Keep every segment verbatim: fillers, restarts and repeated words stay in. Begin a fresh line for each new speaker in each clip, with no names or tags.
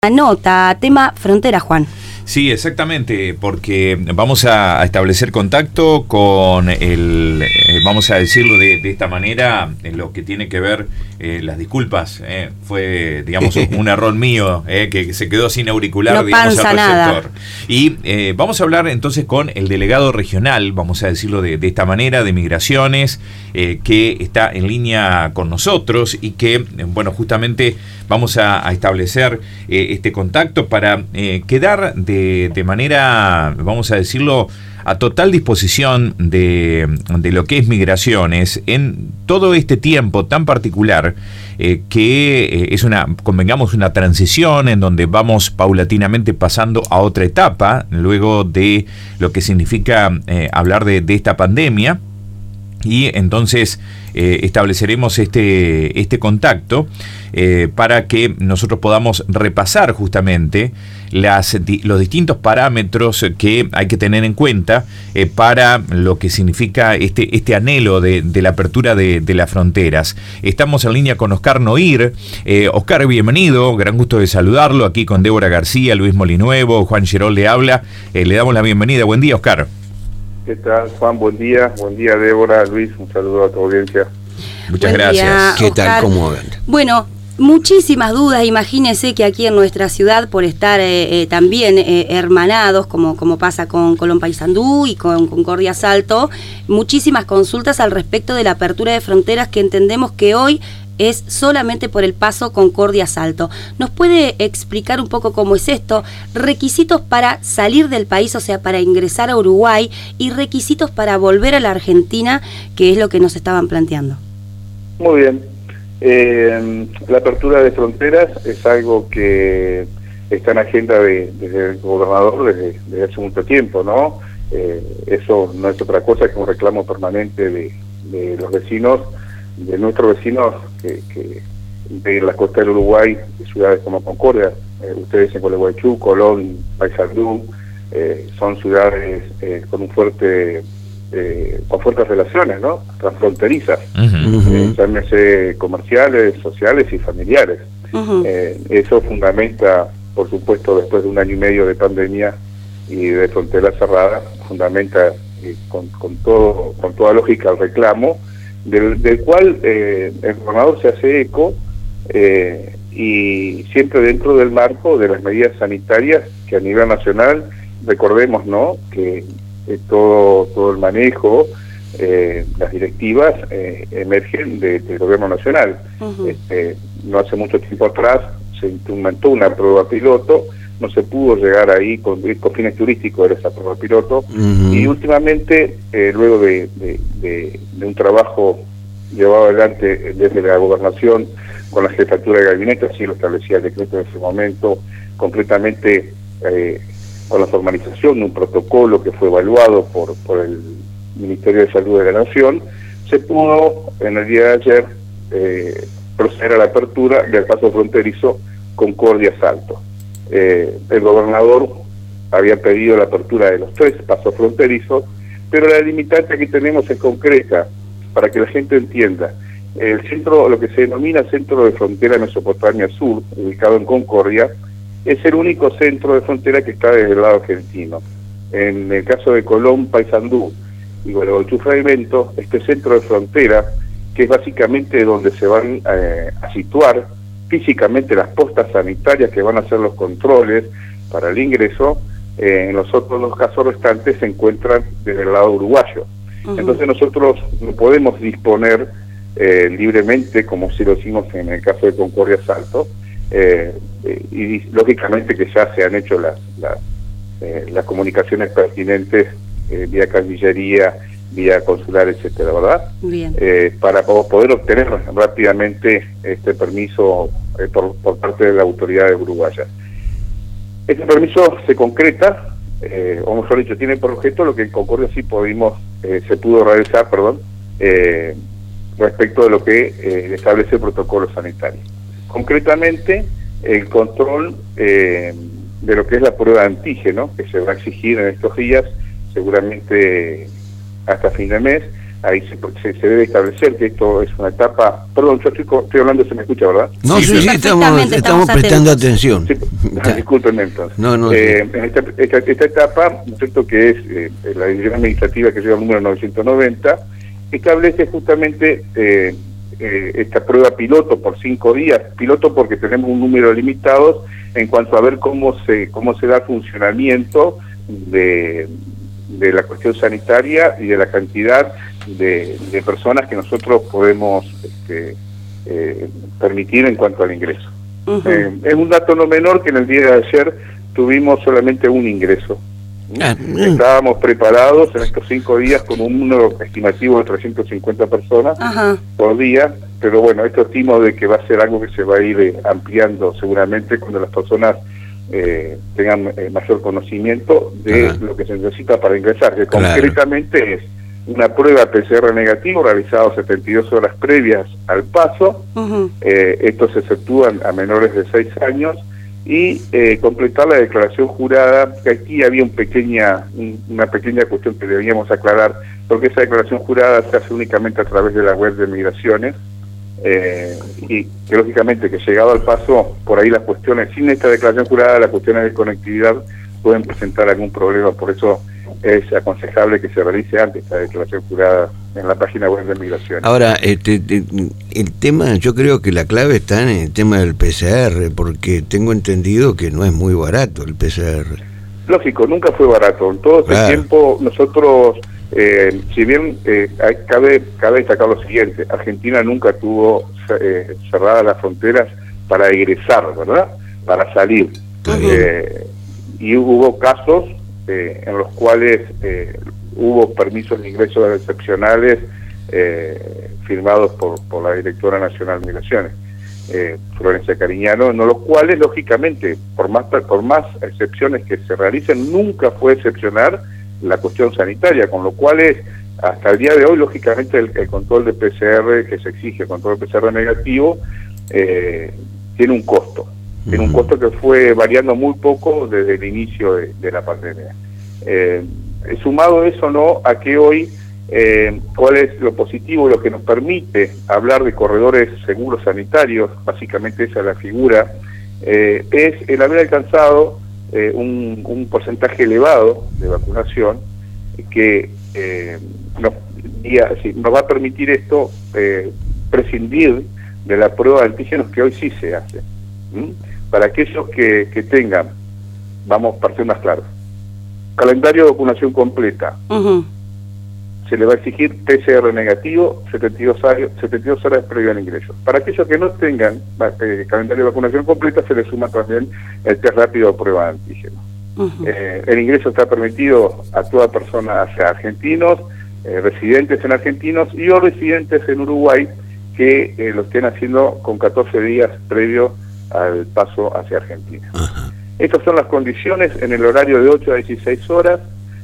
Nota, tema frontera, Juan.
Sí, exactamente, porque vamos a establecer contacto con el, eh, vamos a decirlo de, de esta manera, en lo que tiene que ver, eh, las disculpas, eh, fue, digamos, un, un error mío, eh, que, que se quedó sin auricular,
no
digamos, al receptor.
Nada.
Y eh, vamos a hablar entonces con el delegado regional, vamos a decirlo de, de esta manera, de Migraciones, eh, que está en línea con nosotros y que, bueno, justamente vamos a, a establecer eh, este contacto para eh, quedar de, de manera, vamos a decirlo, a total disposición de, de lo que es Migraciones en todo este tiempo tan particular, eh, que eh, es una, convengamos, una transición en donde vamos paulatinamente pasando a otra etapa, luego de lo que significa eh, hablar de, de esta pandemia. Y entonces eh, estableceremos este, este contacto eh, para que nosotros podamos repasar justamente las, los distintos parámetros que hay que tener en cuenta eh, para lo que significa este, este anhelo de, de la apertura de, de las fronteras. Estamos en línea con Oscar Noir. Eh, Oscar, bienvenido, gran gusto de saludarlo, aquí con Débora García, Luis Molinuevo, Juan Gerol le habla. Eh, le damos la bienvenida. Buen día, Oscar.
¿Qué tal, Juan? Buen día. Buen día, Débora, Luis. Un saludo a tu audiencia.
Muchas
Buen
gracias.
Día,
¿Qué
Oscar.
tal? ¿Cómo ven?
Bueno, muchísimas dudas. Imagínese que aquí en nuestra ciudad, por estar eh, eh, también eh, hermanados, como, como pasa con Colón Paysandú y con Concordia Salto, muchísimas consultas al respecto de la apertura de fronteras que entendemos que hoy es solamente por el paso Concordia Salto. ¿Nos puede explicar un poco cómo es esto? Requisitos para salir del país, o sea, para ingresar a Uruguay, y requisitos para volver a la Argentina, que es lo que nos estaban planteando.
Muy bien. Eh, la apertura de fronteras es algo que está en agenda de, desde el gobernador desde, desde hace mucho tiempo, ¿no? Eh, eso no es otra cosa que un reclamo permanente de, de los vecinos, de nuestros vecinos que, que de la costa del Uruguay, de ciudades como Concordia, eh, ustedes en Gualeguaychú, Colón, Paysandú, eh, son ciudades eh, con un fuerte, eh, con fuertes relaciones, ¿no? Transfronterizas, uh-huh. eh, llámese comerciales, sociales y familiares. Uh-huh. Eh, eso fundamenta, por supuesto, después de un año y medio de pandemia y de frontera cerrada, fundamenta eh, con, con todo, con toda lógica el reclamo. Del, del cual eh, el gobernador se hace eco eh, y siempre dentro del marco de las medidas sanitarias que a nivel nacional, recordemos, ¿no?, que eh, todo todo el manejo, eh, las directivas eh, emergen de, del gobierno nacional. Uh-huh. Este, no hace mucho tiempo atrás se implementó una prueba piloto, no se pudo llegar ahí con, con fines turísticos de esa prueba piloto, uh-huh. y últimamente, eh, luego de, de, de, de un trabajo llevado adelante desde la gobernación con la jefatura de gabinete, así lo establecía el decreto en ese momento, concretamente eh, con la formalización de un protocolo que fue evaluado por, por el Ministerio de Salud de la Nación, se pudo en el día de ayer eh, proceder a la apertura del paso fronterizo Concordia Salto. Eh, el gobernador había pedido la apertura de los tres pasos fronterizos, pero la limitante que tenemos es concreta, para que la gente entienda. El centro, lo que se denomina Centro de Frontera Mesopotamia Sur, ubicado en Concordia, es el único centro de frontera que está desde el lado argentino. En el caso de Colón, Paysandú y Gualeguaychú Fragmento, este centro de frontera, que es básicamente donde se van eh, a situar físicamente las postas sanitarias que van a hacer los controles para el ingreso, eh, en los otros dos casos restantes se encuentran desde el lado uruguayo. Uh-huh. Entonces nosotros no podemos disponer eh, libremente, como si lo hicimos en el caso de Concordia Salto, eh, eh, y lógicamente que ya se han hecho las, las, eh, las comunicaciones pertinentes eh, vía Cancillería, vía consular, etcétera, ¿verdad? Bien. Eh, para poder obtener rápidamente este permiso eh, por, por parte de las autoridades uruguayas. Este permiso se concreta, eh, o mejor dicho, tiene por objeto lo que en Concordia sí pudimos, eh, se pudo realizar, perdón, eh, respecto de lo que eh, establece el protocolo sanitario. Concretamente, el control eh, de lo que es la prueba de antígeno, que se va a exigir en estos días, seguramente hasta fin de mes, ahí se, se, se debe establecer que esto es una etapa. Perdón, yo estoy, estoy hablando, se me escucha, ¿verdad?
No, sí, sí, sí estamos, estamos prestando atención.
Sí, discúlpenme entonces.
No, no,
eh, en esta, esta, esta etapa, ¿no es cierto?, que es eh, la decisión administrativa que lleva el número novecientos noventa, establece justamente eh, eh, esta prueba piloto por cinco días, piloto porque tenemos un número limitado en cuanto a ver cómo se cómo se da el funcionamiento de, de la cuestión sanitaria y de la cantidad de, de personas que nosotros podemos este, eh, permitir en cuanto al ingreso. Uh-huh. Eh, es un dato no menor que en el día de ayer tuvimos solamente un ingreso. Ah, Estábamos preparados en estos cinco días con un número estimativo de trescientas cincuenta personas uh-huh. por día, pero bueno, esto estimo de que va a ser algo que se va a ir eh, ampliando seguramente cuando las personas eh, tengan eh, mayor conocimiento de uh-huh. lo que se necesita para ingresar, que claro. concretamente es una prueba P C R negativo realizado setenta y dos horas previas al paso, uh-huh. eh, estos se efectúan a menores de seis años, y eh, completar la declaración jurada, que aquí había un pequeña, un, una pequeña cuestión que debíamos aclarar, porque esa declaración jurada se hace únicamente a través de la web de Migraciones, eh, y que lógicamente que llegado al paso, por ahí las cuestiones, sin esta declaración jurada, las cuestiones de conectividad pueden presentar algún problema, por eso es aconsejable que se realice antes esta declaración jurada en la página web de Migraciones.
Ahora, este, el tema, yo creo que la clave está en el tema del P C R, porque tengo entendido que no es muy barato el P C R.
Lógico, nunca fue barato. En todo este claro. tiempo nosotros, eh, si bien eh, cabe, cabe destacar lo siguiente, Argentina nunca tuvo eh, cerradas las fronteras para egresar, ¿verdad? Para salir. Eh, y hubo casos Eh, en los cuales eh, hubo permisos de ingresos excepcionales eh, firmados por, por la Directora Nacional de Migraciones, eh, Florencia Cariñano, en los cuales, lógicamente, por más, por más excepciones que se realicen, nunca fue excepcionar la cuestión sanitaria, con lo cual es, hasta el día de hoy, lógicamente, el, el control de P C R que se exige, el control de P C R negativo, eh, tiene un costo. Tiene un costo que fue variando muy poco desde el inicio de, de la pandemia. Eh, sumado eso, ¿no?, a que hoy, eh, cuál es lo positivo, lo que nos permite hablar de corredores seguros sanitarios, básicamente esa es la figura, eh, es el haber alcanzado eh, un, un porcentaje elevado de vacunación que eh, nos, ya, sí, nos va a permitir esto eh, prescindir de la prueba de antígenos que hoy sí se hace. ¿Mm? Para aquellos que, que tengan, vamos a ser más claros, calendario de vacunación completa, uh-huh. se le va a exigir P C R negativo, setenta y dos horas previo al ingreso. Para aquellos que no tengan eh, calendario de vacunación completa, se le suma también el test rápido de prueba de antígeno. Uh-huh. Eh, el ingreso está permitido a toda persona, hacia argentinos, eh, residentes en argentinos y o residentes en Uruguay que eh, lo estén haciendo con catorce días previo al paso hacia Argentina. Ajá. Estas son las condiciones en el horario de ocho a dieciséis horas,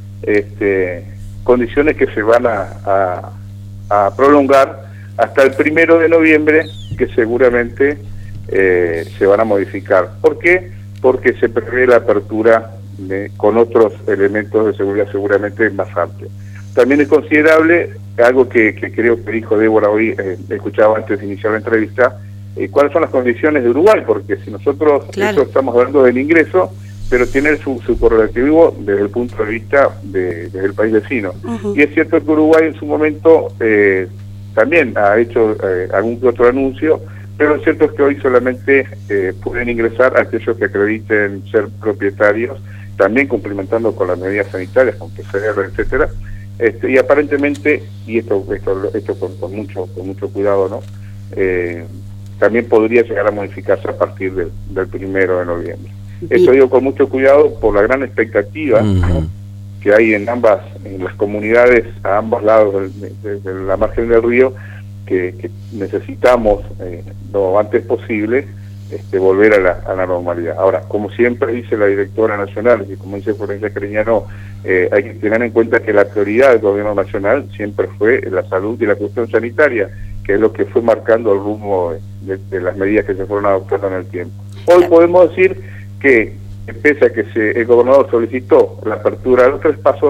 este, condiciones que se van a, a, a prolongar hasta el primero de noviembre, que seguramente eh, se van a modificar. ¿Por qué? Porque se prevé la apertura de, con otros elementos de seguridad seguramente más amplios. También es considerable, algo que, que creo que dijo Débora hoy, eh, escuchaba antes de iniciar la entrevista, eh, cuáles son las condiciones de Uruguay, porque si nosotros claro. eso estamos hablando del ingreso, pero tiene su, su correlativo desde el punto de vista de, desde el país vecino. Uh-huh. Y es cierto que Uruguay en su momento eh, también ha hecho eh, algún que otro anuncio, pero lo cierto es que hoy solamente eh, pueden ingresar aquellos que acrediten ser propietarios, también cumplimentando con las medidas sanitarias, con P C R, etcétera. Este, y aparentemente, y esto esto, esto con, con mucho con mucho cuidado, ¿no? Eh, también podría llegar a modificarse a partir del, del primero de noviembre. Esto digo con mucho cuidado por la gran expectativa uh-huh. ¿no? que hay en ambas, en las comunidades a ambos lados de, de, de la margen del río, que, que necesitamos eh, lo antes posible este, volver a la, a la normalidad. Ahora, como siempre dice la directora nacional, y como dice Florencia Cariñano, eh, hay que tener en cuenta que la prioridad del gobierno nacional siempre fue la salud y la cuestión sanitaria, que es lo que fue marcando el rumbo de, de las medidas que se fueron adoptando en el tiempo. Hoy podemos decir que, pese a que se, el gobernador solicitó la apertura de los tres pasos,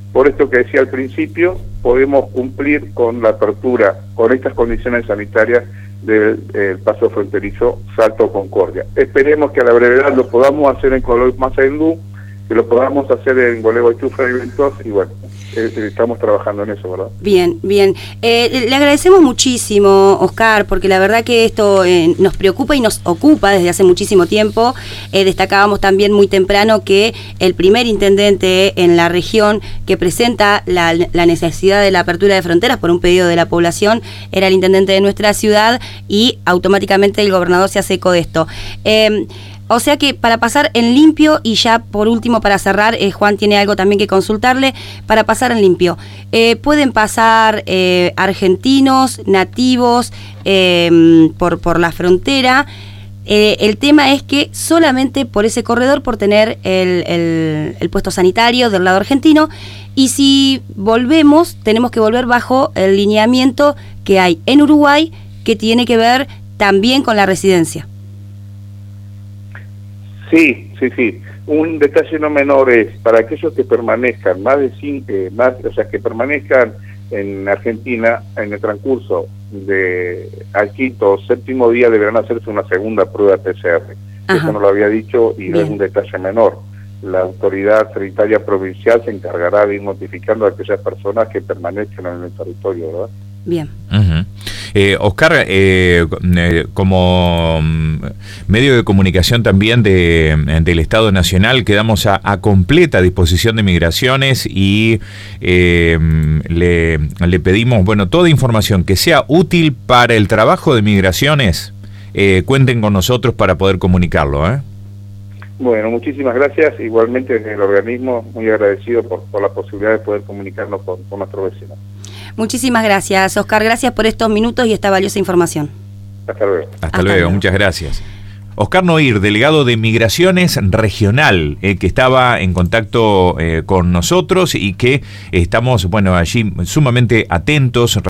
Por esto que decía al principio, podemos cumplir con la apertura, con estas condiciones sanitarias del eh, paso fronterizo Salto Concordia. Esperemos que a la brevedad lo podamos hacer en Colombia-Mazaindú, que lo podamos hacer en Gualeguaychú, Fray Ventos, y bueno, eh, estamos trabajando en eso, ¿verdad?
Bien, bien. Eh, le agradecemos muchísimo, Oscar, porque la verdad que esto eh, nos preocupa y nos ocupa desde hace muchísimo tiempo. Eh, destacábamos también muy temprano que el primer intendente en la región que presenta la, la necesidad de la apertura de fronteras por un pedido de la población era el intendente de nuestra ciudad, y automáticamente el gobernador se hace eco de esto. Eh, O sea que para pasar en limpio, y ya por último para cerrar, eh, Juan tiene algo también que consultarle, para pasar en limpio, eh, pueden pasar eh, argentinos, nativos, eh, por, por la frontera. Eh, el tema es que solamente por ese corredor, por tener el, el, el puesto sanitario del lado argentino, y si volvemos, tenemos que volver bajo el lineamiento que hay en Uruguay, que tiene que ver también con la residencia.
Sí, sí, sí. Un detalle no menor es, para aquellos que permanezcan más de cinco, eh, más, o sea, que permanezcan en Argentina en el transcurso de al quinto o séptimo día, deberán hacerse una segunda prueba P C R. Ajá. Eso no lo había dicho y no es un detalle menor. La autoridad sanitaria provincial se encargará de ir notificando a aquellas personas que permanezcan en el territorio, ¿verdad?
Bien.
Uh-huh. eh, Oscar, eh, eh, como medio de comunicación también de, del Estado Nacional, quedamos a, a completa disposición de Migraciones y eh, le, le pedimos, bueno, toda información que sea útil para el trabajo de Migraciones, eh, cuenten con nosotros para poder comunicarlo, ¿eh?
Bueno, muchísimas gracias. Igualmente desde el organismo, muy agradecido por, por la posibilidad de poder comunicarnos con, con nuestro vecino.
Muchísimas gracias, Oscar. Gracias por estos minutos y esta valiosa información.
Hasta luego.
Hasta,
Hasta
luego,
luego,
muchas gracias. Oscar Noir, delegado de Migraciones Regional, eh, que estaba en contacto eh, con nosotros y que estamos, bueno, allí sumamente atentos.